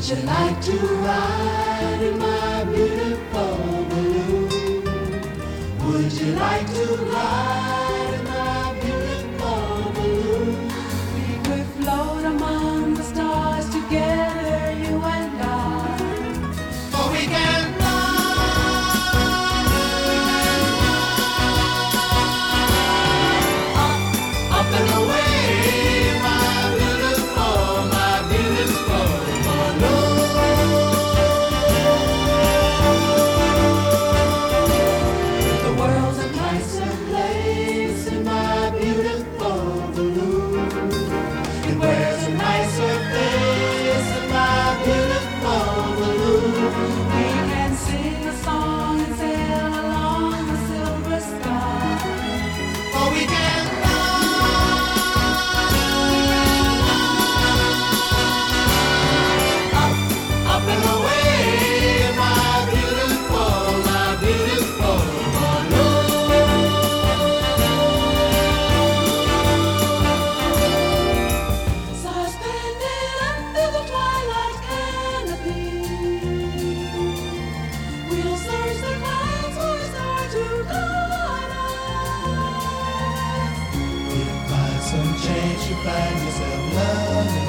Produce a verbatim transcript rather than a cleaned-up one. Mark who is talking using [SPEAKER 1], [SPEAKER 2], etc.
[SPEAKER 1] you like to ride in my beautiful balloon? Would you like to ride in my beautiful balloon?
[SPEAKER 2] We could float among the stars together, you and I.
[SPEAKER 1] For we can fly up, up and away, my beautiful, my beautiful balloon. The world's a nicer place in my beautiful balloon. It wears a nicer face in my beautiful balloon.
[SPEAKER 2] We can sing a song and sail along the silver sky.
[SPEAKER 1] For we can fly up, up and away, my beautiful, my beautiful balloon.
[SPEAKER 2] Suspended under the twilight canopy, we'll search the clouds for a star to guide us.
[SPEAKER 1] If by some chance you find yourself loving